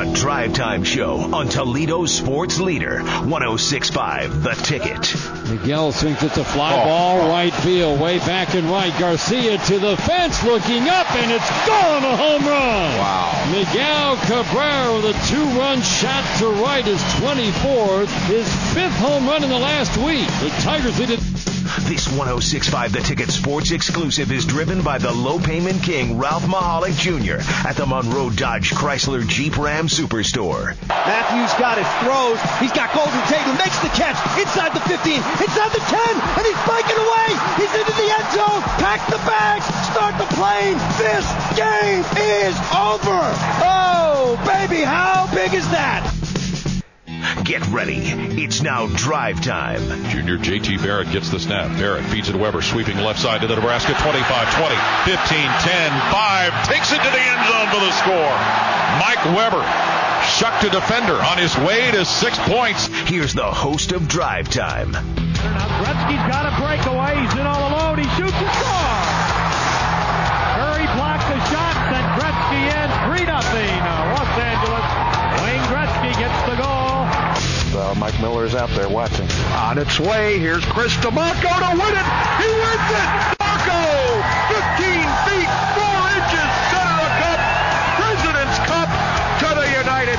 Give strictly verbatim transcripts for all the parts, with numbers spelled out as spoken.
The Drive Time Show on Toledo's sports leader, one oh six point five The Ticket. Miguel thinks it's a fly oh. ball, right field, way back and right. Garcia to the fence, looking up, and it's gone, a home run. Wow. Miguel Cabrera with a two-run shot to right, his twenty-fourth, his fifth home run in the last week. The Tigers lead it. This one oh six point five The Ticket Sports exclusive is driven by the low-payment king, Ralph Mahalik Junior at the Monroe Dodge Chrysler Jeep Ram Superstore. Matthews got it, throws. He's got Golden Tate who makes the catch inside the fifteen, inside the ten, and he's breaking away. He's into the end zone. Pack the bags. Start the plane. This game is over. Oh, baby, how big is that? Get ready. It's now drive time. Junior J T Barrett gets the snap. Barrett feeds it to Weber, sweeping left side to the Nebraska twenty-five, twenty, fifteen, ten, five. Takes it to the end zone for the score. Mike Weber shucked a defender on his way to six points. Here's the host of Drive Time. Now Gretzky's got a breakaway. He's in all alone. He shoots and scores. Curry blocked the shot, sent Gretzky in. three nothing. Los Angeles. Wayne Gretzky gets the goal. Uh, Mike Miller's out there watching. On its way, here's Chris DeMarco to win it. He wins it. DeMarco, fifteen feet, four inches, center of cup, President's Cup to the United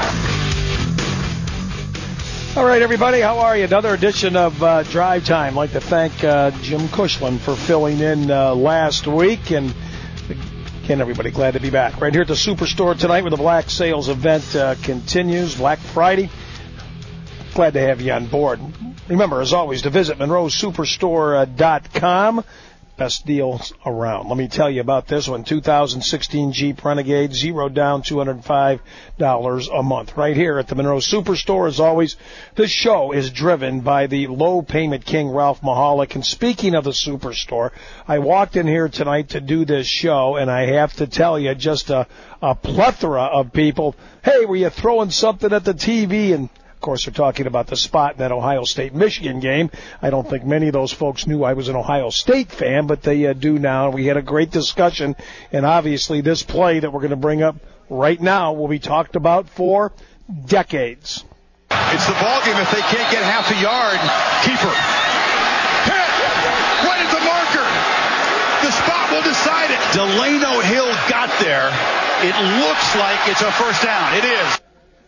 States. All right, everybody, how are you? Another edition of uh, Drive Time. I'd like to thank uh, Jim Cushlan for filling in uh, last week. And again, everybody, glad to be back. Right here at the Superstore tonight where the Black Sales event uh, continues, Black Friday. Glad to have you on board. Remember, as always, to visit Monroe Superstore dot com. Best deals around. Let me tell you about this one. two thousand sixteen Jeep Renegade, zero down, two hundred five dollars a month. Right here at the Monroe Superstore. As always, this show is driven by the low payment king, Ralph Mahalik. And speaking of the Superstore, I walked in here tonight to do this show, and I have to tell you, just a, a plethora of people. Hey, were you throwing something at the T V? And of course, they're talking about the spot in that Ohio State-Michigan game. I don't think many of those folks knew I was an Ohio State fan, but they uh, do now. We had a great discussion, and obviously this play that we're going to bring up right now will be talked about for decades. It's the ballgame if they can't get half a yard. Keeper. Hit! Right at the marker. The spot will decide it. Delano Hill got there. It looks like it's a first down. It is.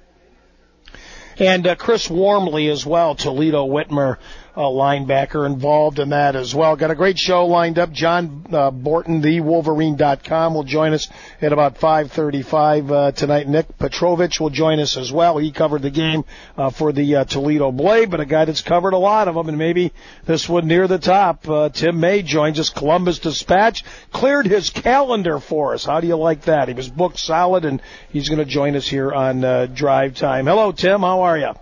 And uh, Chris Wormley as well, Toledo Whitmer uh, linebacker, involved in that as well. Got a great show lined up. John uh, Borton, the Wolverine dot com, will join us at about five thirty-five uh, tonight. Nick Petrovich will join us as well. He covered the game uh, for the uh, Toledo Blade, but a guy that's covered a lot of them, and maybe this one near the top. Uh, Tim May joins us. Columbus Dispatch cleared his calendar for us. How do you like that? He was booked solid, and he's going to join us here on uh, Drive Time. Hello, Tim. How are you?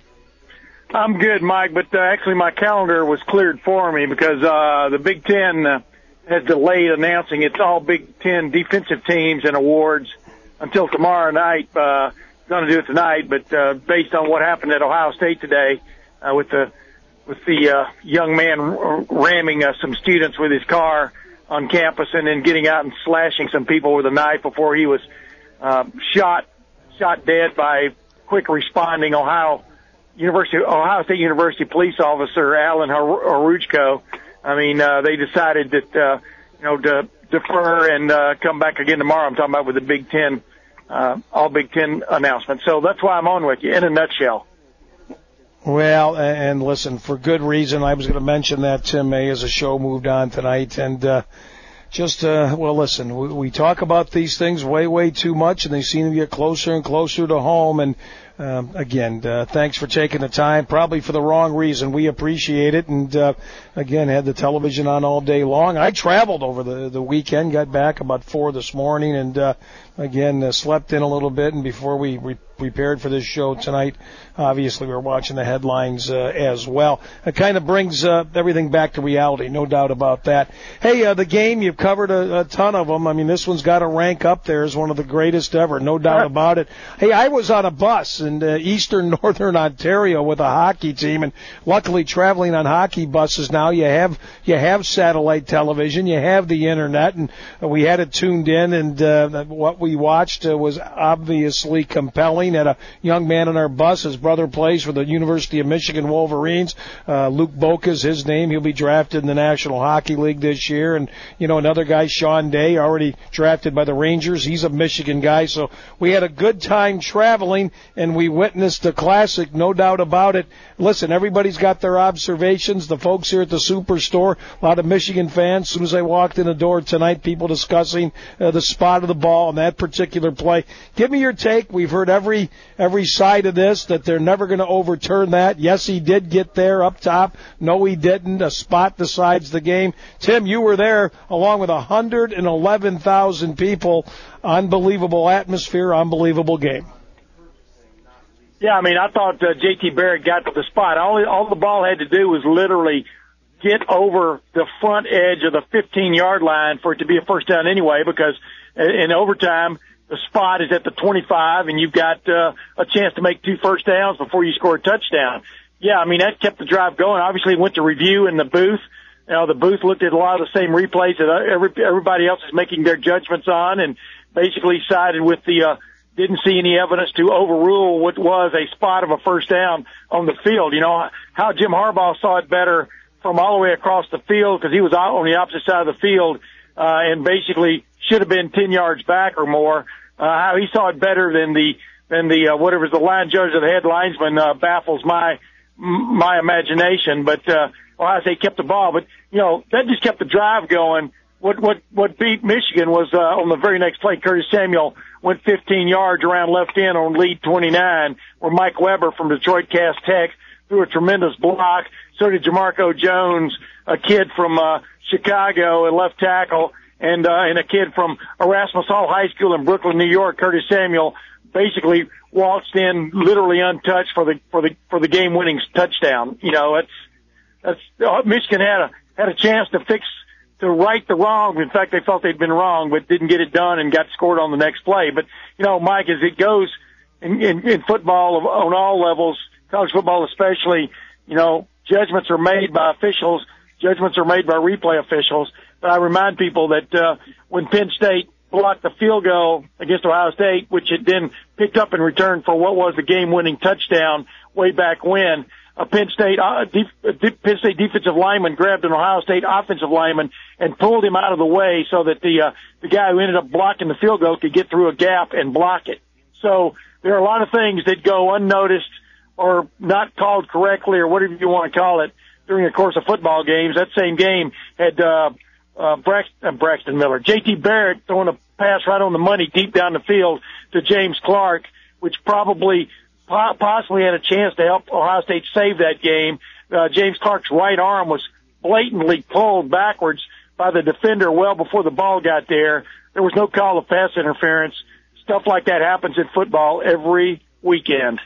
I'm good, Mike, but uh, actually my calendar was cleared for me because uh, the Big Ten uh, has delayed announcing its all Big Ten defensive teams and awards until tomorrow night. Uh, going to do it tonight, but uh, based on what happened at Ohio State today uh, with the with the uh, young man r- ramming uh, some students with his car on campus and then getting out and slashing some people with a knife before he was uh, shot shot dead by quick responding Ohio. University, Ohio State University police officer Alan Haruchko. I mean, uh, they decided that, uh, you know, to defer and, uh, come back again tomorrow. I'm talking about with the Big Ten, uh, all Big Ten announcement. So that's why I'm on with you in a nutshell. Well, and listen, for good reason. I was going to mention that, Tim May, as the show moved on tonight. And, uh, just, uh, well, listen, we, we talk about these things way, way too much, and they seem to get closer and closer to home. And, Um, again, uh, thanks for taking the time, probably for the wrong reason. We appreciate it. And, uh, again, had the television on all day long. I traveled over the, the weekend, got back about four this morning, and, uh, again, uh, slept in a little bit. And before we re- prepared for this show tonight, obviously we were watching the headlines, uh, as well. It kind of brings, uh, everything back to reality, no doubt about that. Hey, uh, the game, you've covered a, a ton of them. I mean, this one's got to rank up there as one of the greatest ever, no doubt about it. Hey, I was on a bus in uh, eastern northern Ontario with a hockey team, and luckily traveling on hockey buses now, you have you have satellite television, you have the internet, and we had it tuned in, and uh, what we watched uh, was obviously compelling. Had a young man on our bus, his brother plays for the University of Michigan Wolverines. Uh, Luke Boca's his name. He'll be drafted in the National Hockey League this year, and you know another guy, Sean Day, already drafted by the Rangers. He's a Michigan guy, so we had a good time traveling, and we witnessed a classic, no doubt about it. Listen, everybody's got their observations. The folks here at the Superstore, a lot of Michigan fans. As soon as I walked in the door tonight, people discussing uh, the spot of the ball on that particular play. Give me your take. We've heard every every side of this, that they're never going to overturn that. Yes, he did get there up top. No, he didn't. A spot decides the game. Tim, you were there along with one hundred eleven thousand people. Unbelievable atmosphere, unbelievable game. Yeah, I mean, I thought uh, J T Barrett got to the spot. All, all the ball had to do was literally get over the front edge of the fifteen-yard line for it to be a first down anyway, because in overtime, the spot is at the twenty-five, and you've got uh, a chance to make two first downs before you score a touchdown. Yeah, I mean, that kept the drive going. Obviously, it went to review in the booth. You know, the booth looked at a lot of the same replays that every, everybody else is making their judgments on, and basically sided with the, uh, didn't see any evidence to overrule what was a spot of a first down on the field. You know, how Jim Harbaugh saw it better from all the way across the field, because he was out on the opposite side of the field, uh, and basically should have been ten yards back or more. Uh, how he saw it better than the, than the, uh, whatever the line judge or the head linesman, uh, baffles my, my imagination. But, uh, Ohio State kept the ball, but, you know, that just kept the drive going. What, what, what beat Michigan was, uh, on the very next play, Curtis Samuel went fifteen yards around left end on lead twenty-nine, where Mike Weber from Detroit Cass Tech threw a tremendous block. So did Jamarco Jones, a kid from, uh, Chicago, at left tackle, and, uh, and a kid from Erasmus Hall High School in Brooklyn, New York, Curtis Samuel, basically waltzed in literally untouched for the, for the, for the game winning touchdown. You know, it's, That's, uh, Michigan had a had a chance to fix to right the wrong. In fact, they felt they'd been wrong, but didn't get it done and got scored on the next play. But you know, Mike, as it goes in, in, in football on all levels, college football especially, you know, judgments are made by officials. Judgments are made by replay officials. But I remind people that uh, when Penn State blocked the field goal against Ohio State, which it then picked up in return for what was the game-winning touchdown way back when. A Penn State, uh, def, Penn State defensive lineman grabbed an Ohio State offensive lineman and pulled him out of the way so that the, uh, the guy who ended up blocking the field goal could get through a gap and block it. So there are a lot of things that go unnoticed or not called correctly or whatever you want to call it during the course of football games. That same game had, uh, uh, Braxton, uh, Braxton Miller, J T Barrett throwing a pass right on the money deep down the field to James Clark, which probably possibly had a chance to help Ohio State save that game. Uh, James Clark's right arm was blatantly pulled backwards by the defender well before the ball got there. There was no call of pass interference. Stuff like that happens in football every weekend.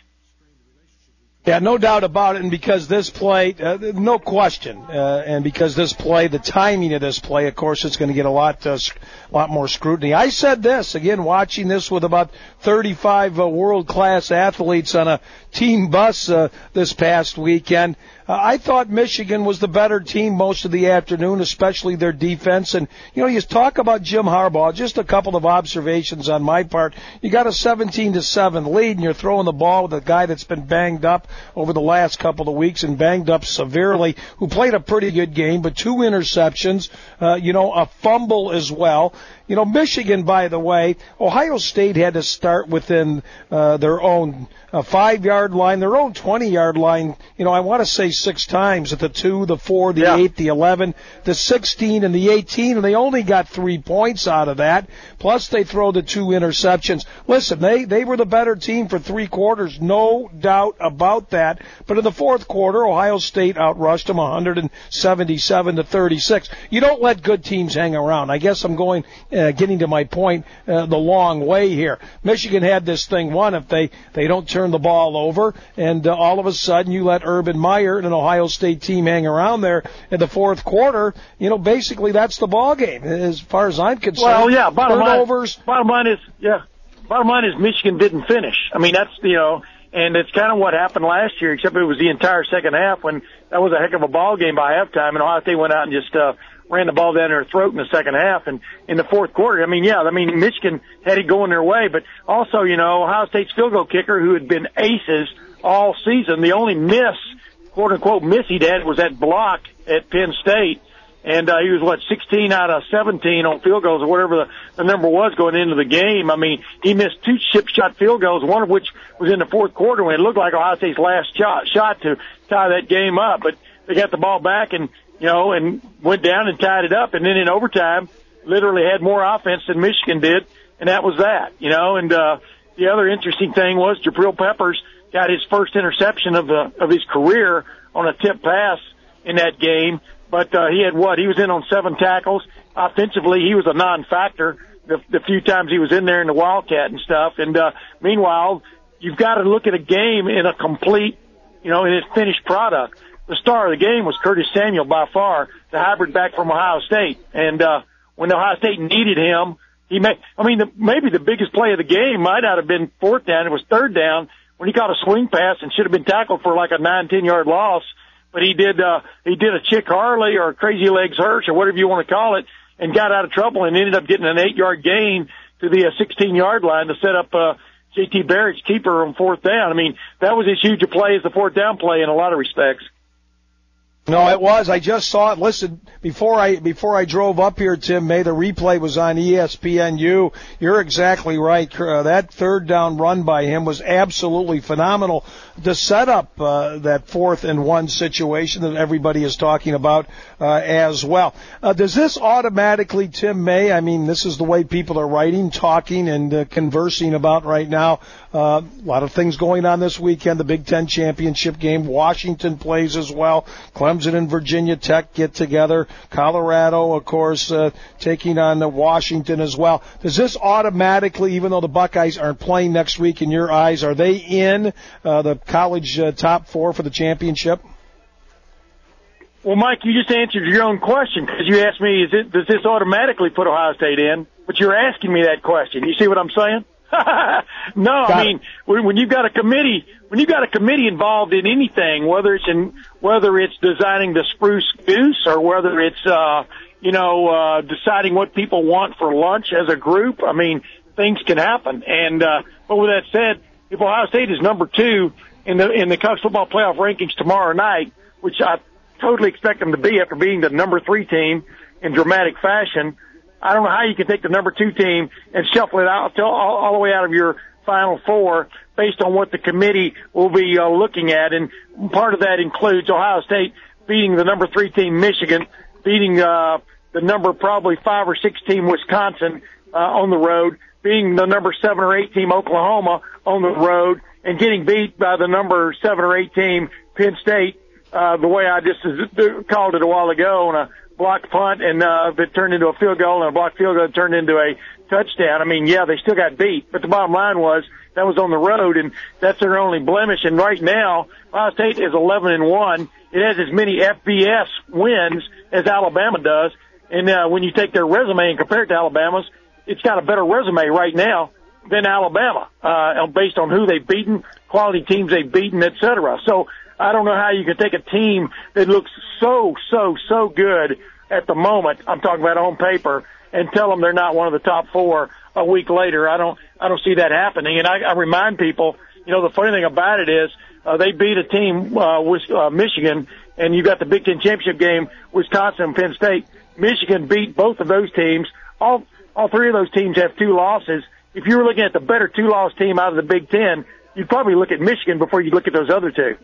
Yeah, no doubt about it, and because this play, uh, no question, uh, and because this play, the timing of this play, of course, it's going to get a lot, uh, a lot more scrutiny. I said this, again, watching this with about thirty-five uh, world-class athletes on a team bus uh, this past weekend. Uh, I thought Michigan was the better team most of the afternoon, especially their defense. And, you know, you talk about Jim Harbaugh, just a couple of observations on my part. You got a seventeen to seven lead, and you're throwing the ball with a guy that's been banged up over the last couple of weeks and banged up severely, who played a pretty good game, but two interceptions, uh, you know, a fumble as well. You know, Michigan, by the way, Ohio State had to start within uh, their own uh, five-yard line, their own twenty-yard line, you know, I want to say six times, at the two, the four, the yeah. eight, the eleven, the sixteen, and the eighteen, and they only got three points out of that, plus they throw the two interceptions. Listen, they, they were the better team for three quarters, no doubt about that, but in the fourth quarter, Ohio State outrushed them one seventy-seven to thirty-six. You don't let good teams hang around. I guess I'm going... Uh, getting to my point uh, the long way here. Michigan had this thing won if they, they don't turn the ball over, and uh, all of a sudden you let Urban Meyer and an Ohio State team hang around there in the fourth quarter. You know, basically that's the ball game as far as I'm concerned. Well, yeah, bottom Turnovers. line, bottom line is, yeah, bottom line is Michigan didn't finish. I mean, that's, you know, And it's kind of what happened last year, except it was the entire second half when that was a heck of a ball game by halftime, and Ohio State went out and just uh, ran the ball down their throat in the second half. And in the fourth quarter, I mean, yeah, I mean, Michigan had it going their way, but also, you know, Ohio State's field goal kicker, who had been aces all season, the only miss, quote-unquote, miss he'd had was that block at Penn State. And uh, he was, what, sixteen out of seventeen on field goals or whatever the, the number was going into the game. I mean, he missed two chip-shot field goals, one of which was in the fourth quarter when it looked like Ohio State's last shot, shot to tie that game up. But they got the ball back and, you know, and went down and tied it up. And then in overtime, literally had more offense than Michigan did, and that was that, you know. And uh, the other interesting thing was Jabril Peppers got his first interception of the of his career on a tip pass in that game. But uh, he had what? He was in on seven tackles. Offensively, he was a non-factor the, the few times he was in there in the Wildcat and stuff. And uh, meanwhile, you've got to look at a game in a complete, you know, in its finished product. The star of the game was Curtis Samuel by far, the hybrid back from Ohio State. And uh, when Ohio State needed him, he made, I mean, the, maybe the biggest play of the game might not have been fourth down. It was third down when he caught a swing pass and should have been tackled for like a nine, ten-yard loss. But he did, uh, he did a Chick Harley or a Crazy Legs Hirsch or whatever you want to call it and got out of trouble and ended up getting an eight-yard gain to the uh, sixteen-yard line to set up uh, J T Barrett's keeper on fourth down. I mean, that was as huge a play as the fourth down play in a lot of respects. No, it was. I just saw it. Listen, before I before I drove up here, Tim May, the replay was on E S P N U. You're exactly right. Uh, that third down run by him was absolutely phenomenal to set up uh, that fourth and one situation that everybody is talking about uh, as well. Uh, does this automatically, Tim May, I mean, this is the way people are writing, talking, and uh, conversing about right now. Uh, a lot of things going on this weekend. The Big Ten championship game. Washington plays as well. Clemson and Virginia Tech get together. Colorado, of course, uh, taking on uh, Washington as well. Does this automatically, even though the Buckeyes aren't playing next week in your eyes, are they in uh, the college uh, top four for the championship? Well, Mike, you just answered your own question because you asked me, is it, does this automatically put Ohio State in? But you're asking me that question. You see what I'm saying? No, I mean, when you've got a committee, when you've got a committee involved in anything, whether it's in, whether it's designing the spruce goose or whether it's, uh, you know, uh, deciding what people want for lunch as a group, I mean, things can happen. And, uh, but with that said, if Ohio State is number two in the, in the college football playoff rankings tomorrow night, which I totally expect them to be after being the number three team in dramatic fashion, I don't know how you can take the number two team and shuffle it out all, all the way out of your Final Four based on what the committee will be uh, looking at. And part of that includes Ohio State beating the number three team Michigan, beating uh, the number probably five or six team Wisconsin uh, on the road, beating the number seven or eight team Oklahoma on the road, and getting beat by the number seven or eight team Penn State, uh, the way I just called it a while ago on a blocked punt and uh, that turned into a field goal, and a blocked field goal that turned into a touchdown. I mean, yeah, they still got beat, but the bottom line was that was on the road, and that's their only blemish. And right now, Ohio State is eleven and one. It has as many F B S wins as Alabama does, and uh, when you take their resume and compare it to Alabama's, it's got a better resume right now than Alabama, uh, based on who they've beaten, quality teams they've beaten, et cetera. So I don't know how you can take a team that looks so, so, so good at the moment, I'm talking about on paper, and tell them they're not one of the top four a week later. I don't, I don't see that happening. And I, I remind people, you know, the funny thing about it is, uh, they beat a team, uh, with, uh, Michigan, and you got the Big Ten championship game, Wisconsin and Penn State. Michigan beat both of those teams. All, all three of those teams have two losses. If you were looking at the better two-loss team out of the Big Ten, you'd probably look at Michigan before you look at those other two.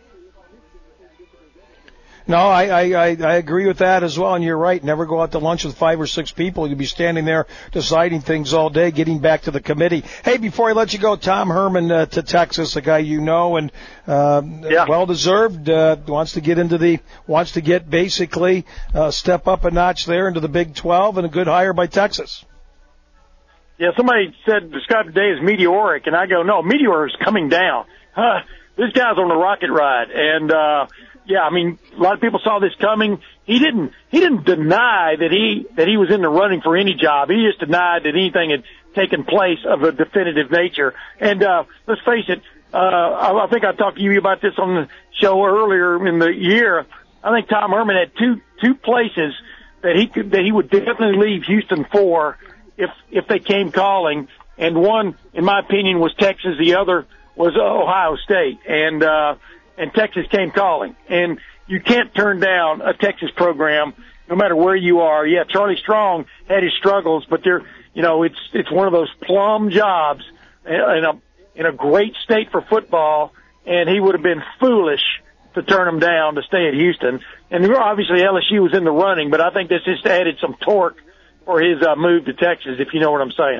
No, I, I, I agree with that as well, and you're right. Never go out to lunch with five or six people. You'll be standing there deciding things all day, getting back to the committee. Hey, before I let you go, Tom Herman uh, to Texas, a guy you know, and uh, yeah. well-deserved, uh, wants to get into the, wants to get basically uh, step up a notch there into the Big twelve, and a good hire by Texas. Yeah, somebody said, described today as meteoric, and I go, no, meteor is coming down. Huh, this guy's on the rocket ride, and uh yeah, I mean, a lot of people saw this coming. He didn't, he didn't deny that he, that he was in the running for any job. He just denied that anything had taken place of a definitive nature. And, uh, let's face it, uh, I, I think I talked to you about this on the show earlier in the year. I think Tom Herman had two two places that he could that he would definitely leave Houston for if if they came calling. And one, in my opinion, was Texas. The other was Ohio State. And uh, and Texas came calling. And you can't turn down a Texas program, no matter where you are. Yeah, Charlie Strong had his struggles, but they're, you know, it's it's one of those plum jobs in a in a great state for football, and he would have been foolish to turn him down to stay at Houston. And obviously L S U was in the running, but I think this just added some torque for his uh, move to Texas, if you know what I'm saying.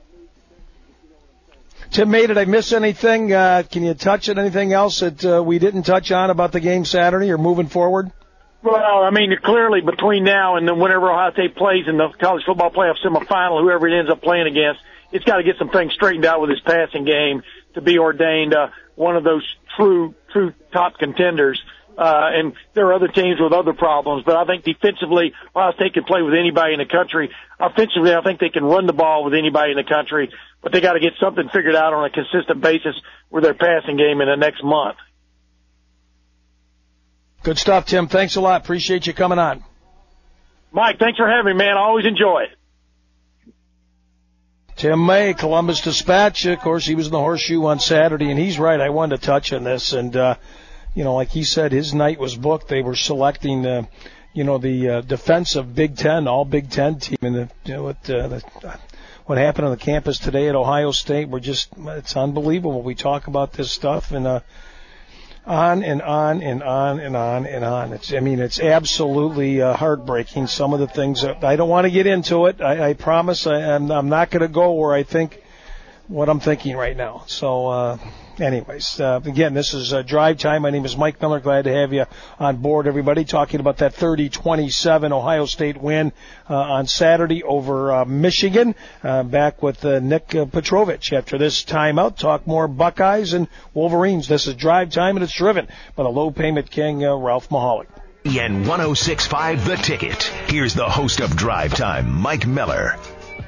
Tim May, did I miss anything? Uh, can you touch on anything else that uh, we didn't touch on about the game Saturday or moving forward? Well, I mean, clearly between now and then whenever Ohio State plays in the college football playoff semifinal, whoever it ends up playing against, it's got to get some things straightened out with his passing game to be ordained uh, one of those true, true top contenders. Uh, and there are other teams with other problems, but I think defensively, Ohio State can play with anybody in the country. Offensively, I think they can run the ball with anybody in the country, but they got to get something figured out on a consistent basis with their passing game in the next month. Good stuff, Tim. Thanks a lot. Appreciate you coming on. Mike, thanks for having me, man. I always enjoy it. Tim May, Columbus Dispatch. Of course, he was in the Horseshoe on Saturday, and he's right. I wanted to touch on this, and, uh, you know, like he said, his night was booked. They were selecting the, you know, the uh, defensive Big Ten, all Big Ten team, and the, you know, what, uh, the, what happened on the campus today at Ohio State, we're just, it's unbelievable. We talk about this stuff, and uh, on and on and on and on and on. It's, I mean, it's absolutely uh, heartbreaking. Some of the things that, I don't want to get into it. I, I promise I, I'm, I'm not going to go where I think what I'm thinking right now. So, uh, anyways, uh, again, this is uh, Drive Time. My name is Mike Miller. Glad to have you on board, everybody, talking about that thirty twenty-seven Ohio State win uh, on Saturday over uh, Michigan. Uh, back with uh, Nick uh, Petrovich after this timeout. Talk more Buckeyes and Wolverines. This is Drive Time, and it's driven by the low payment king, uh, Ralph Mahalik. And one oh six point five The Ticket. Here's the host of Drive Time, Mike Miller.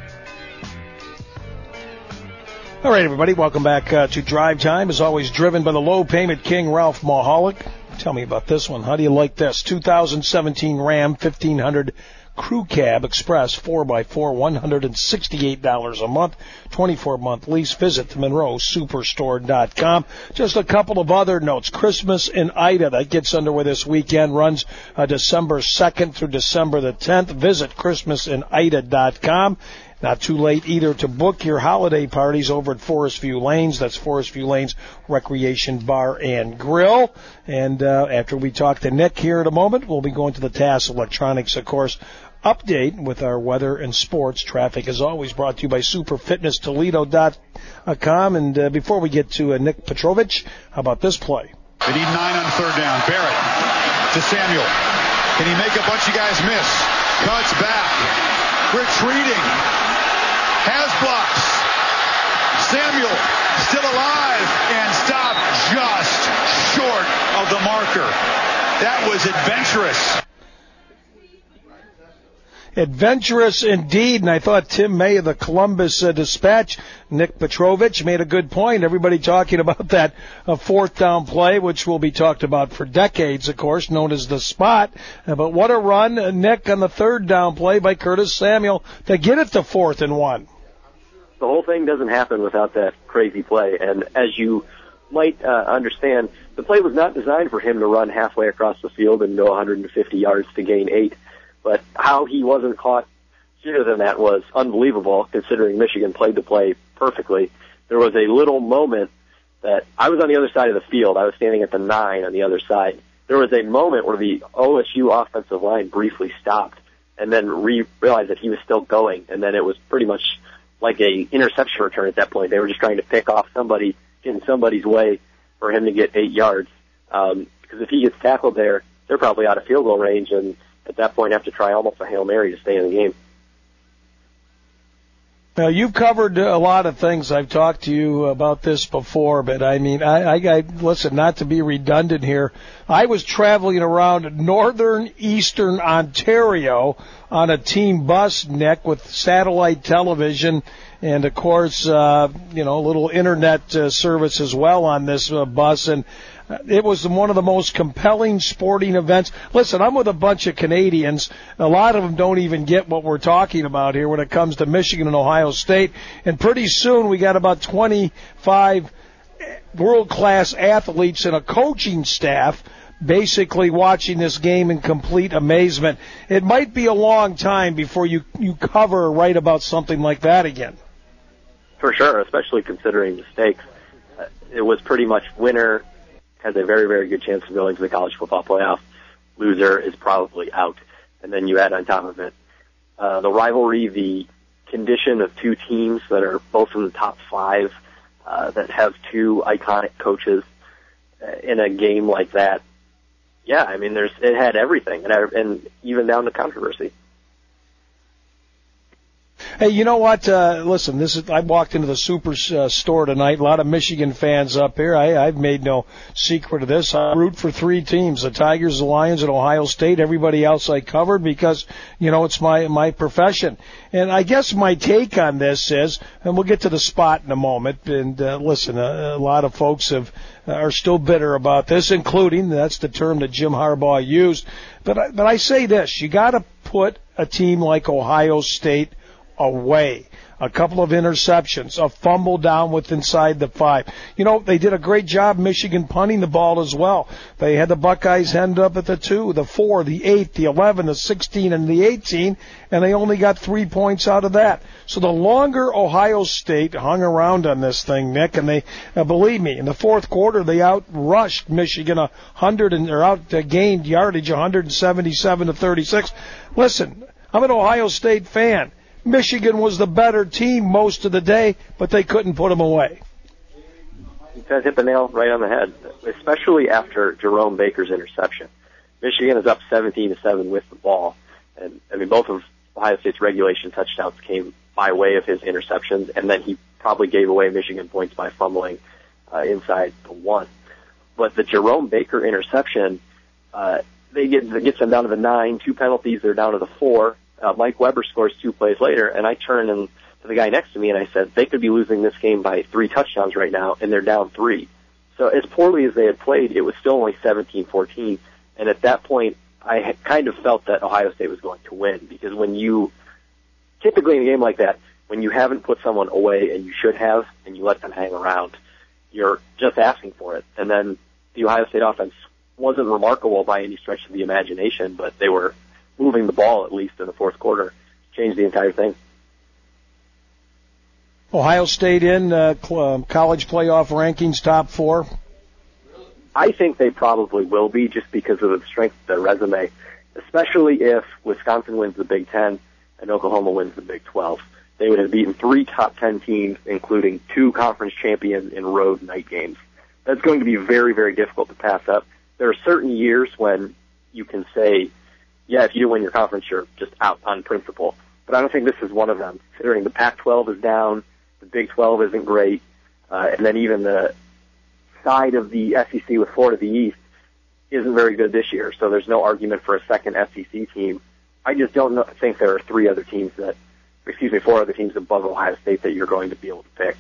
All right, everybody, welcome back uh, to Drive Time. As always, driven by the low payment king, Ralph Mahalik. Tell me about this one. How do you like this? two thousand seventeen Ram fifteen hundred Crew Cab Express four by four, one hundred sixty-eight dollars a month, twenty-four month lease. Visit the Monroe Superstore dot com. Just a couple of other notes. Christmas in Ida, that gets underway this weekend, runs uh, December second through December the tenth. Visit Christmas in Ida dot com. Not too late either to book your holiday parties over at Forest View Lanes. That's Forest View Lanes Recreation Bar and Grill. And uh, after we talk to Nick here in a moment, we'll be going to the T A S Electronics, of course, update with our weather and sports. Traffic, as always, brought to you by Super Fitness Toledo dot com. And uh, before we get to uh, Nick Petrovich, how about this play? They need nine on third down. Barrett to Samuel. Can he make a bunch of guys miss? Cuts back. Retreating. Has blocks. Samuel still alive and stopped just short of the marker. That was adventurous. Adventurous indeed, and I thought Tim May of the Columbus uh, Dispatch, Nick Petrovich, made a good point. Everybody talking about that uh, fourth down play, which will be talked about for decades, of course, known as the spot. Uh, but what a run, uh, Nick, on the third down play by Curtis Samuel to get it to fourth and one. The whole thing doesn't happen without that crazy play, and as you might uh, understand, the play was not designed for him to run halfway across the field and go one hundred fifty yards to gain eight. But how he wasn't caught sooner than that was unbelievable, considering Michigan played the play perfectly. There was a little moment that I was on the other side of the field. I was standing at the nine on the other side. There was a moment where the O S U offensive line briefly stopped and then re- realized that he was still going, and then it was pretty much like a interception return at that point. They were just trying to pick off somebody, get in somebody's way for him to get eight yards. Um, because if he gets tackled there, they're probably out of field goal range, and at that point have to try almost a Hail Mary to stay in the game. Now, you've covered a lot of things. I've talked to you about this before, but I mean, I, I, I listen, not to be redundant here. I was traveling around northern eastern Ontario on a team bus, Nick, with satellite television and, of course, uh, you know, a little internet uh, service as well on this uh, bus. And it was one of the most compelling sporting events. Listen, I'm with a bunch of Canadians. A lot of them don't even get what we're talking about here when it comes to Michigan and Ohio State. And pretty soon we got about twenty-five world-class athletes and a coaching staff basically watching this game in complete amazement. It might be a long time before you, you cover or write about something like that again. For sure, especially considering the stakes. Uh, it was pretty much winner has a very, very good chance of going to the college football playoff. Loser is probably out. And then you add on top of it uh, the rivalry, the condition of two teams that are both in the top five, uh, that have two iconic coaches uh, in a game like that. Yeah, I mean, there's it had everything, and, and even down to controversy. Hey, you know what? Uh, listen, this is. I walked into the super uh, store tonight. A lot of Michigan fans up here. I, I've made no secret of this. I root for three teams: the Tigers, the Lions, and Ohio State. Everybody else I covered because you know it's my my profession. And I guess my take on this is, and we'll get to the spot in a moment. And uh, listen, a, a lot of folks have uh, are still bitter about this, including that's the term that Jim Harbaugh used. But I, but I say this: you got to put a team like Ohio State away. A couple of interceptions, a fumble down with inside the five. You know, they did a great job, Michigan, punting the ball as well. They had the Buckeyes end up at the two, the four, the eight, the eleven, the sixteen, and the eighteen, and they only got three points out of that. So the longer Ohio State hung around on this thing, Nick, and they, uh, believe me, in the fourth quarter, they outrushed Michigan a hundred and, or out uh, gained yardage one seventy-seven to thirty-six. Listen, I'm an Ohio State fan. Michigan was the better team most of the day, but they couldn't put them away. You guys hit the nail right on the head, especially after Jerome Baker's interception. Michigan is up seventeen to seven with the ball. And, I mean, both of Ohio State's regulation touchdowns came by way of his interceptions, and then he probably gave away Michigan points by fumbling uh, inside the one. But the Jerome Baker interception, uh, they get, it gets them down to the nine, two penalties, they're down to the four. Uh, Mike Weber scores two plays later, and I turn and to the guy next to me and I said, they could be losing this game by three touchdowns right now, and they're down three. So as poorly as they had played, it was still only seventeen fourteen, and at that point, I had kind of felt that Ohio State was going to win, because when you, typically in a game like that, when you haven't put someone away and you should have, and you let them hang around, you're just asking for it. And then the Ohio State offense wasn't remarkable by any stretch of the imagination, but they were moving the ball, at least in the fourth quarter, changed the entire thing. Ohio State in uh, cl- college playoff rankings, top four? I think they probably will be, just because of the strength of their resume, especially if Wisconsin wins the Big Ten and Oklahoma wins the Big twelve. They would have beaten three top ten teams, including two conference champions in road night games. That's going to be very, very difficult to pass up. There are certain years when you can say, yeah, if you win your conference, you're just out on principle. But I don't think this is one of them, considering the Pac twelve is down, the Big twelve isn't great, uh, and then even the side of the S E C with Florida, the East, isn't very good this year, so there's no argument for a second S E C team. I just don't know, think there are three other teams that, excuse me, four other teams above Ohio State that you're going to be able to pick.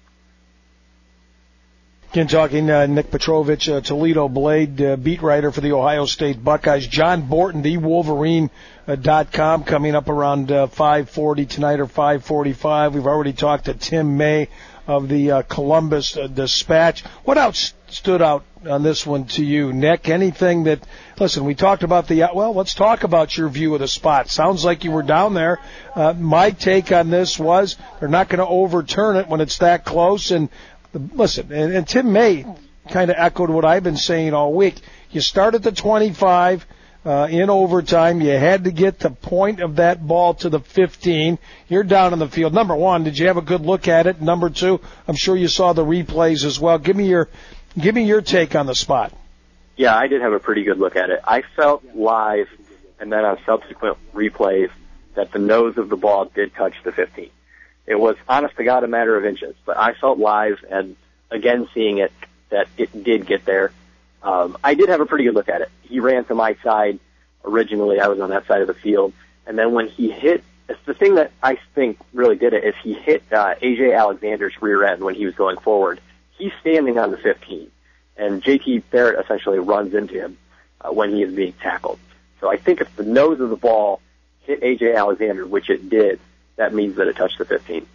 Again, talking uh, Nick Petrovich, uh, Toledo Blade, uh, beat writer for the Ohio State Buckeyes. John Borton, the Wolverine dot com, coming up around uh, five forty tonight or five forty-five. We've already talked to Tim May of the uh, Columbus uh, Dispatch. What else stood out on this one to you, Nick? Anything that, listen, we talked about the, well, let's talk about your view of the spot. Sounds like you were down there. Uh, my take on this was they're not going to overturn it when it's that close, and listen, and, and Tim May kind of echoed what I've been saying all week. You start at the twenty-five uh, in overtime. You had to get the point of that ball to the fifteen. You're down in the field. Number one, did you have a good look at it? Number two, I'm sure you saw the replays as well. Give me your, give me your take on the spot. Yeah, I did have a pretty good look at it. I felt live, and then on subsequent replays, that the nose of the ball did touch the fifteen. It was, honest to God, a matter of inches. But I felt live, and again seeing it, that it did get there. Um, I did have a pretty good look at it. He ran to my side originally. I was on that side of the field. And then when he hit, it's the thing that I think really did it is he hit uh, A J Alexander's rear end when he was going forward. He's standing on the fifteen, and J T Barrett essentially runs into him uh, when he is being tackled. So I think if the nose of the ball hit A J Alexander, which it did, that means that it touched the fifteen.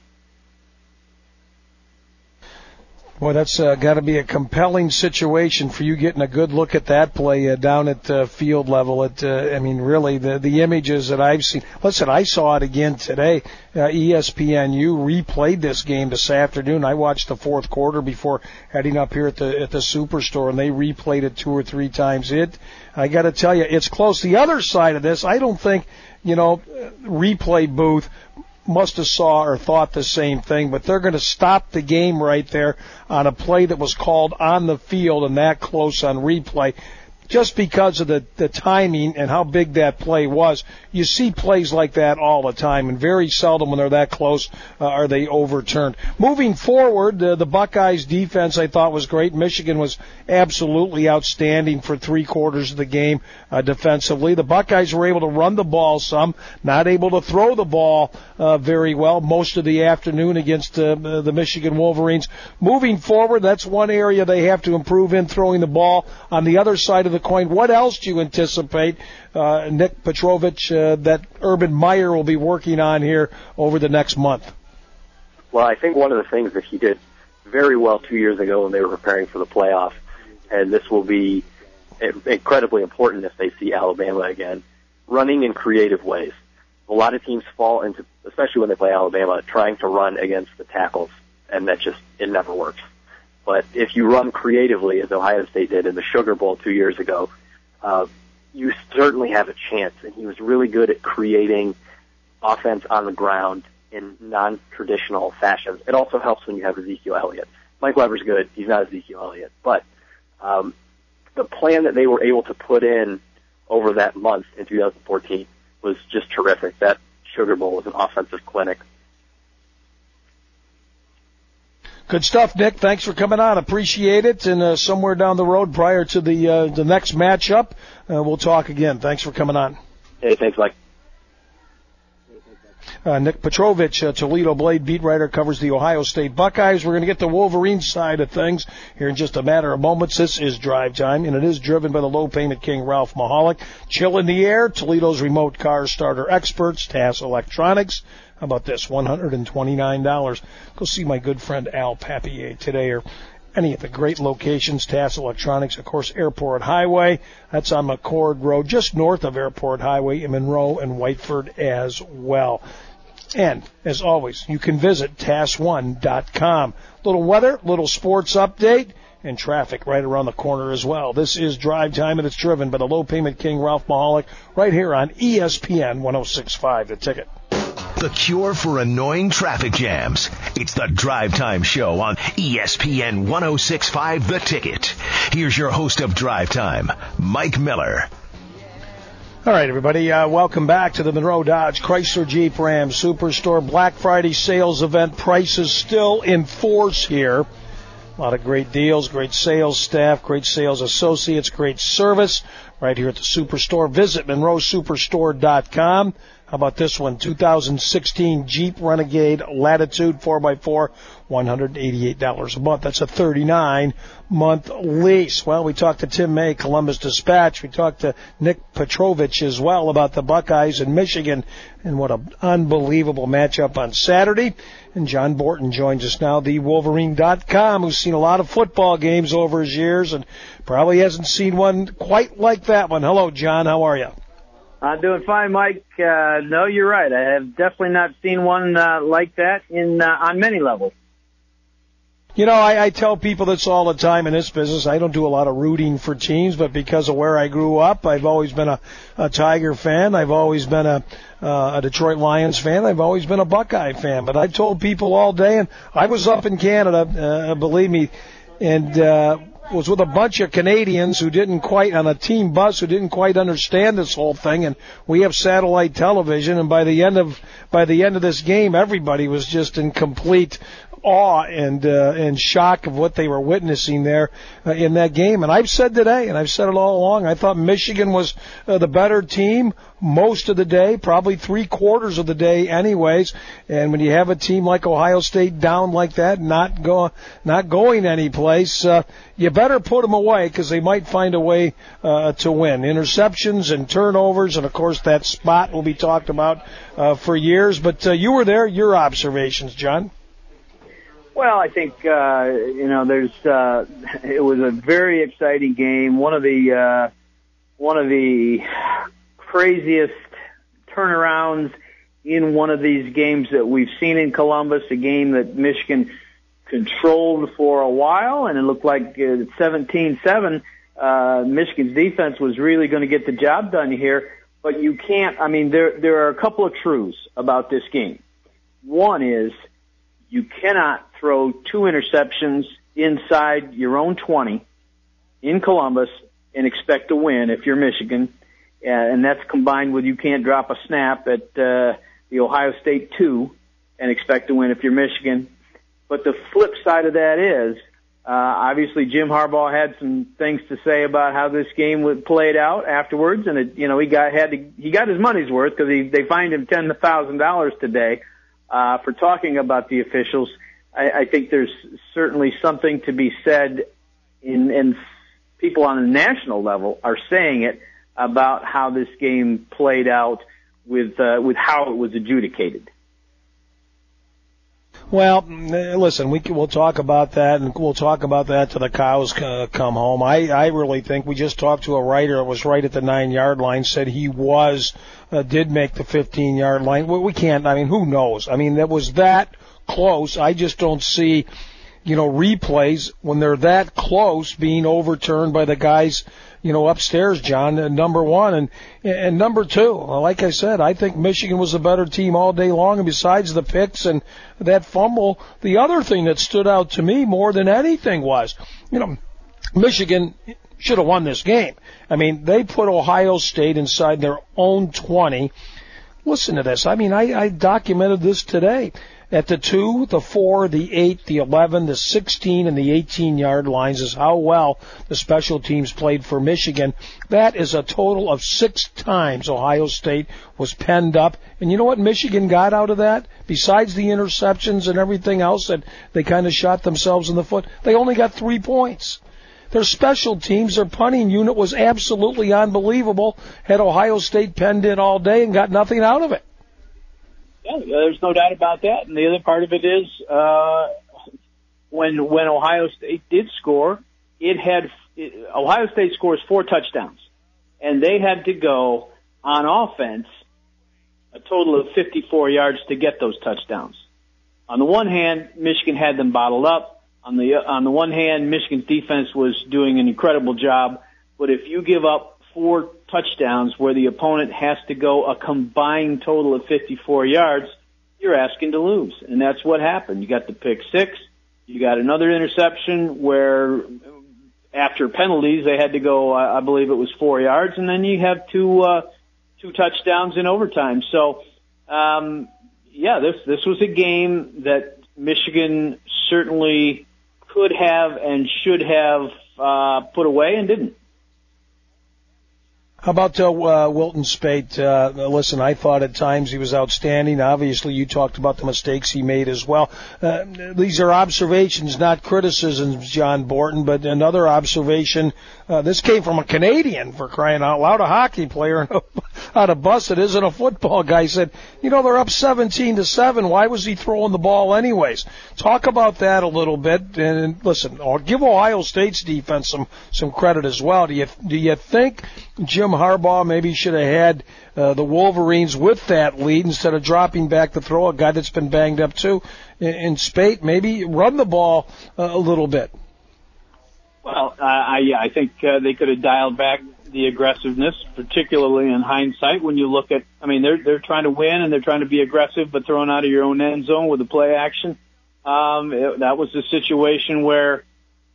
Boy, that's uh, got to be a compelling situation for you getting a good look at that play uh, down at uh, field level. It, uh, I mean, really, the the images that I've seen. Listen, I saw it again today. Uh, E S P N U replayed this game this afternoon. I watched the fourth quarter before heading up here at the at the Superstore, and they replayed it two or three times. It, I got to tell you, it's close. The other side of this, I don't think, you know, replay booth must have saw or thought the same thing, but they're going to stop the game right there on a play that was called on the field and that close on replay. Just because of the, the timing and how big that play was. You see plays like that all the time, and very seldom when they're that close uh, are they overturned. Moving forward, uh, the Buckeyes' defense I thought was great. Michigan was absolutely outstanding for three quarters of the game uh, defensively. The Buckeyes were able to run the ball some, not able to throw the ball uh, very well most of the afternoon against uh, the Michigan Wolverines. Moving forward, that's one area they have to improve in, throwing the ball. On the other side of the coin, what else do you anticipate, uh, Nick Petrovich, uh, that Urban Meyer will be working on here over the next month? Well, I think one of the things that he did very well two years ago when they were preparing for the playoff, and this will be incredibly important if they see Alabama again, running in creative ways. A lot of teams fall into, especially when they play Alabama, trying to run against the tackles, and that just, it never works. But if you run creatively, as Ohio State did in the Sugar Bowl two years ago, uh, you certainly have a chance. And he was really good at creating offense on the ground in non-traditional fashions. It also helps when you have Ezekiel Elliott. Mike Weber's good. He's not Ezekiel Elliott. But um, the plan that they were able to put in over that month in two thousand fourteen was just terrific. That Sugar Bowl was an offensive clinic. Good stuff, Nick. Thanks for coming on. Appreciate it. And uh, somewhere down the road, prior to the uh, the next matchup, uh, we'll talk again. Thanks for coming on. Hey, thanks, Mike. Uh, Nick Petrovich, uh, Toledo Blade beat writer, covers the Ohio State Buckeyes. We're going to get the Wolverine side of things here in just a matter of moments. This is Drive Time, and it is driven by the low payment king, Ralph Mahalik. Chill in the air, Toledo's remote car starter experts, T A S Electronics. How about this, one hundred twenty-nine dollars. Go see my good friend Al Papier today, or any of the great locations. T A S Electronics, of course, Airport Highway. That's on McCord Road, just north of Airport Highway in Monroe and Whiteford as well. And, as always, you can visit T A S one dot com. Little weather, little sports update, and traffic right around the corner as well. This is Drive Time, and it's driven by the low payment king, Ralph Mahalik, right here on E S P N one oh six point five, The Ticket. The cure for annoying traffic jams. It's the Drive Time Show on E S P N one oh six point five, The Ticket. Here's your host of Drive Time, Mike Miller. All right, everybody, uh, welcome back to the Monroe Dodge Chrysler Jeep Ram Superstore Black Friday sales event. Prices still in force here. A lot of great deals, great sales staff, great sales associates, great service right here at the Superstore. Visit Monroe Superstore dot com. How about this one? two thousand sixteen Jeep Renegade Latitude four by four, one hundred eighty-eight dollars a month. That's a thirty-nine month lease. Well, we talked to Tim May, Columbus Dispatch. We talked to Nick Petrovich as well about the Buckeyes in Michigan, and what an unbelievable matchup on Saturday. And John Borton joins us now, the Wolverine dot com, who's seen a lot of football games over his years and probably hasn't seen one quite like that one. Hello, John. How are you? I'm doing fine, Mike. Uh, no, you're right. I have definitely not seen one uh, like that in uh, on many levels. You know, I, I tell people this all the time in this business. I don't do a lot of rooting for teams, but because of where I grew up, I've always been a, a Tiger fan. I've always been a, uh, a Detroit Lions fan. I've always been a Buckeye fan. But I've told people all day, and I was up in Canada, uh, believe me, and uh, was with a bunch of Canadians who didn't quite, on a team bus, who didn't quite understand this whole thing, and we have satellite television, and by the end of by the end of this game, everybody was just in complete awe and uh, and shock of what they were witnessing there uh, in that game. And I've said today, and I've said it all along, I thought Michigan was uh, the better team most of the day, probably three quarters of the day anyways. And when you have a team like Ohio State down like that, not go, not going anyplace, uh, you better put them away because they might find a way uh, to win. Interceptions and turnovers, and of course that spot will be talked about uh, for years. But uh, you were there. Your observations, John? Well, I think, uh, you know, there's, uh, it was a very exciting game. One of the, uh, one of the craziest turnarounds in one of these games that we've seen in Columbus, a game that Michigan controlled for a while, and it looked like uh, seventeen seven, uh, Michigan's defense was really going to get the job done here. But you can't, I mean, there, there are a couple of truths about this game. One is, you cannot throw two interceptions inside your own twenty in Columbus and expect to win if you're Michigan. Uh, and that's combined with you can't drop a snap at uh, the Ohio State two and expect to win if you're Michigan. But the flip side of that is, uh, obviously Jim Harbaugh had some things to say about how this game would played out afterwards, and it, you know, he got had to he got his money's worth because he they fined him ten thousand dollars today. Uh, for talking about the officials. I, I think there's certainly something to be said, in, and people on a national level are saying it, about how this game played out with uh, with how it was adjudicated. Well, listen, we can, we'll talk about that, and we'll talk about that till the cows uh, come home. I, I really think we just talked to a writer that was right at the nine-yard line, said he was, uh, did make the fifteen-yard line. We, we can't, I mean, who knows? I mean, that was that close. I just don't see, you know, replays when they're that close being overturned by the guys, you know, upstairs, John, uh, number one. And and number two, like I said, I think Michigan was the better team all day long. And besides the picks and that fumble, the other thing that stood out to me more than anything was, you know, Michigan should have won this game. I mean, they put Ohio State inside their own twenty. Listen to this. I mean, I, I documented this today. At the two, the four, the eight, the eleven, the sixteen, and the eighteen-yard lines is how well the special teams played for Michigan. That is a total of six times Ohio State was penned up. And you know what Michigan got out of that? Besides the interceptions and everything else that they kind of shot themselves in the foot, they only got three points. Their special teams, their punting unit was absolutely unbelievable. Had Ohio State penned in all day and got nothing out of it. Yeah, there's no doubt about that. And the other part of it is, uh, when when Ohio State did score, it had it, Ohio State scores four touchdowns, and they had to go on offense a total of fifty-four yards to get those touchdowns. On the one hand, Michigan had them bottled up. On the on the one hand, Michigan's defense was doing an incredible job. But if you give up four touchdowns where the opponent has to go a combined total of fifty-four yards, you're asking to lose. And that's what happened. You got the pick six. You got another interception where after penalties they had to go, I believe it was four yards. And then you have two, uh, two touchdowns in overtime. So, um, yeah, this, this was a game that Michigan certainly could have and should have, uh, put away and didn't. How about uh, uh, Wilton Speight? Uh, listen, I thought at times he was outstanding. Obviously, you talked about the mistakes he made as well. Uh, these are observations, not criticisms, John Borton, but another observation. Uh, this came from a Canadian, for crying out loud, a hockey player on a bus. It isn't a football guy. He said, you know, they're up seventeen to seven. Why was he throwing the ball anyways? Talk about that a little bit. And listen, I'll give Ohio State's defense some, some credit as well. Do you, do you think Jim Harbaugh maybe should have had uh, the Wolverines with that lead instead of dropping back to throw a guy that's been banged up too? In, in Speight, maybe run the ball uh, a little bit. Well, uh, I, yeah, I think uh, they could have dialed back the aggressiveness, particularly in hindsight when you look at, I mean, they're they're trying to win and they're trying to be aggressive, but throwing out of your own end zone with the play action. Um, it, that was a situation where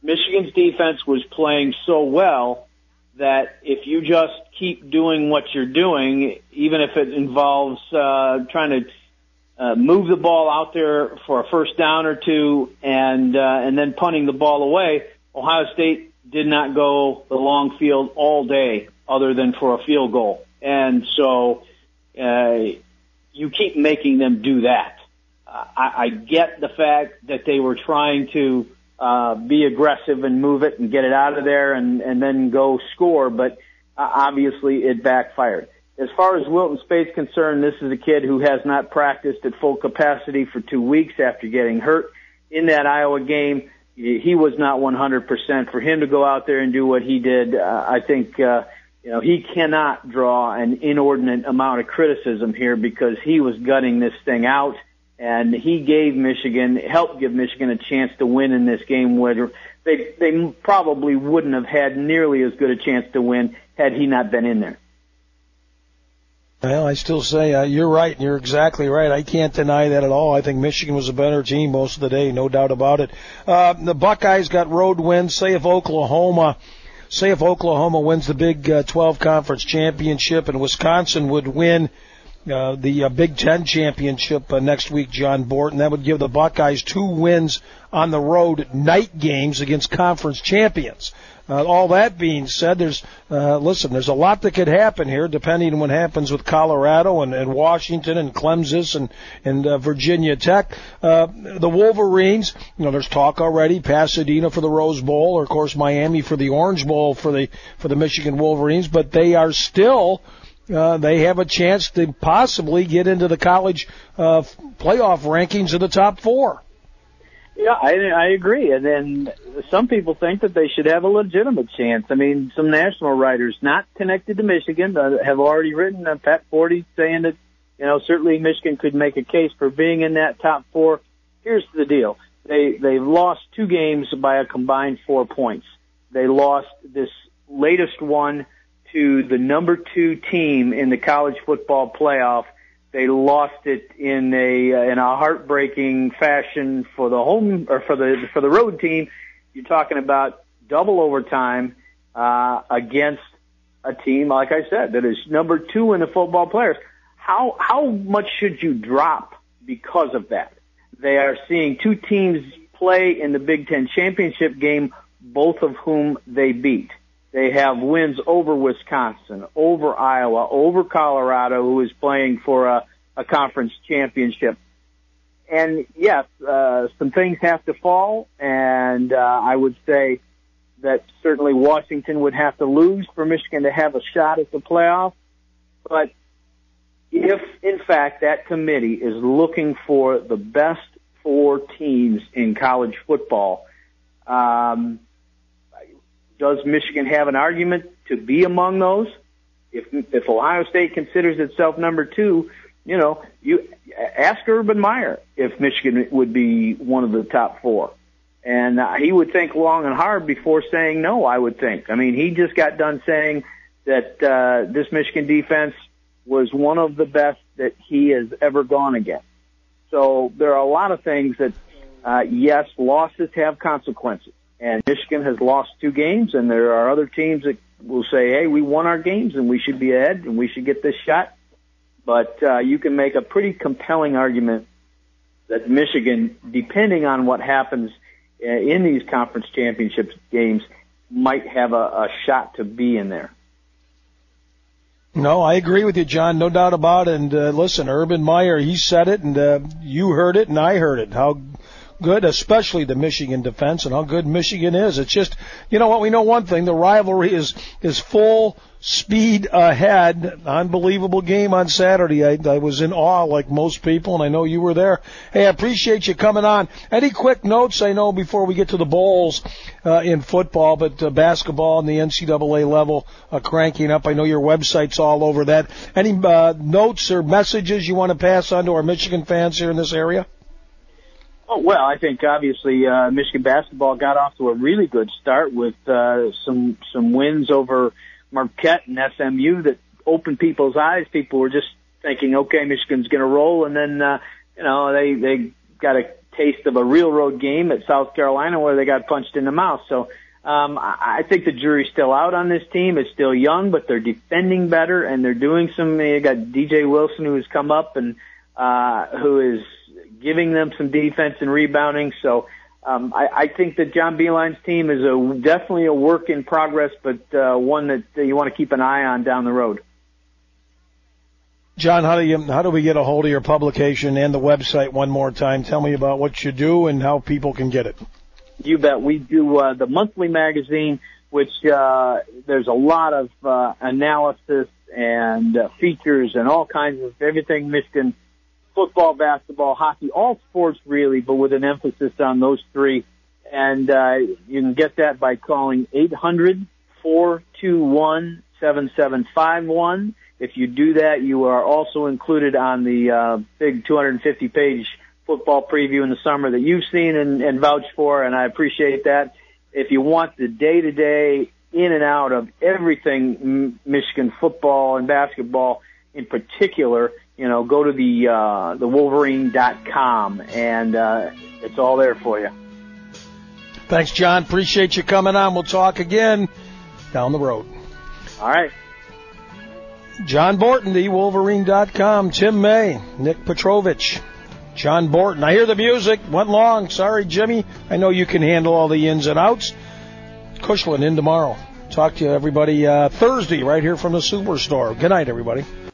Michigan's defense was playing so well that if you just keep doing what you're doing, even if it involves uh, trying to uh, move the ball out there for a first down or two and uh, and then punting the ball away, Ohio State did not go the long field all day other than for a field goal. And so uh, you keep making them do that. Uh, I, I get the fact that they were trying to uh, be aggressive and move it and get it out of there and, and then go score, but uh, obviously it backfired. As far as Wilton Spate's concerned, this is a kid who has not practiced at full capacity for two weeks after getting hurt. In that Iowa game, he was not one hundred percent. For him to go out there and do what he did, uh, I think, uh, you know, he cannot draw an inordinate amount of criticism here because he was gutting this thing out, and he gave Michigan, helped give Michigan a chance to win in this game where they, they probably wouldn't have had nearly as good a chance to win had he not been in there. Well, I still say uh, you're right, and you're exactly right. I can't deny that at all. I think Michigan was a better team most of the day, no doubt about it. Uh, the Buckeyes got road wins. Say if Oklahoma, say if Oklahoma wins the Big uh, twelve Conference Championship and Wisconsin would win uh, the uh, Big Ten Championship uh, next week, John Borton, that would give the Buckeyes two wins on the road night games against conference champions. Uh, all that being said, there's, uh, listen, there's a lot that could happen here depending on what happens with Colorado and, and Washington and Clemson and, and uh, Virginia Tech. Uh, the Wolverines, you know, there's talk already, Pasadena for the Rose Bowl, or of course Miami for the Orange Bowl for the, for the Michigan Wolverines, but they are still, uh, they have a chance to possibly get into the college, uh, playoff rankings of the top four. Yeah, I, I agree. And then some people think that they should have a legitimate chance. I mean, some national writers not connected to Michigan uh, have already written, uh, Pat Forty saying that, you know, certainly Michigan could make a case for being in that top four. Here's the deal. They, they've lost two games by a combined four points. They lost this latest one to the number two team in the college football playoff. They lost it in a uh, in a heartbreaking fashion for the home or for the for the road team. You're talking about double overtime uh, against a team, like I said, that is number two in the football players. How how much should you drop because of that? They are seeing two teams play in the Big Ten championship game, both of whom they beat. They have wins over Wisconsin, over Iowa, over Colorado, who is playing for a, a conference championship. And yes, uh, some things have to fall, and uh, I would say that certainly Washington would have to lose for Michigan to have a shot at the playoff. But if, in fact, that committee is looking for the best four teams in college football, um, does Michigan have an argument to be among those? If if Ohio State considers itself number two, you know, you ask Urban Meyer if Michigan would be one of the top four. And uh, he would think long and hard before saying no, I would think. I mean, he just got done saying that uh, this Michigan defense was one of the best that he has ever gone against. So there are a lot of things that, uh, yes, losses have consequences. And Michigan has lost two games, and there are other teams that will say, hey, we won our games, and we should be ahead, and we should get this shot. But uh, you can make a pretty compelling argument that Michigan, depending on what happens uh, in these conference championship games, might have a, a shot to be in there. No, I agree with you, John, no doubt about it. And uh, listen, Urban Meyer, he said it, and uh, you heard it, and I heard it, how good, especially the Michigan defense, and how good Michigan is. It's just, you know what, we know one thing, the rivalry is is full speed ahead. Unbelievable game on Saturday. I, I was in awe like most people, and I know you were there. Hey, I appreciate you coming on. Any quick notes, I know, before we get to the bowls uh, in football, but uh, basketball and the N C double A level uh, cranking up. I know your website's all over that. Any uh, notes or messages you want to pass on to our Michigan fans here in this area? Oh, well, I think obviously uh, Michigan basketball got off to a really good start with uh, some some wins over Marquette and S M U that opened people's eyes. People were just thinking, okay, Michigan's going to roll, and then uh, you know they they got a taste of a real road game at South Carolina where they got punched in the mouth. So um, I, I think the jury's still out on this team. It's still young, but they're defending better, and they're doing some. You got D J Wilson, who's come up and uh, who is giving them some defense and rebounding. So um, I, I think that John Beilein's team is a definitely a work in progress, but uh, one that you want to keep an eye on down the road. John, how do you how do we get a hold of your publication and the website one more time? Tell me about what you do and how people can get it. You bet. We do uh, the monthly magazine, which uh, there's a lot of uh, analysis and uh, features and all kinds of everything Michigan football, basketball, hockey, all sports really, but with an emphasis on those three. And uh, you can get that by calling eight hundred, four two one, seven seven five one. If you do that, you are also included on the uh, big two hundred fifty page football preview in the summer that you've seen and, and vouched for, and I appreciate that. If you want the day-to-day in and out of everything M- Michigan football and basketball in particular, you know, go to the uh, the Wolverine dot com, and uh, it's all there for you. Thanks, John. Appreciate you coming on. We'll talk again down the road. All right. John Borton, the Wolverine dot com. Tim May, Nick Petrovich, John Borton. I hear the music. Went long. Sorry, Jimmy. I know you can handle all the ins and outs. Cushland in tomorrow. Talk to you, everybody, uh, Thursday right here from the Superstore. Good night, everybody.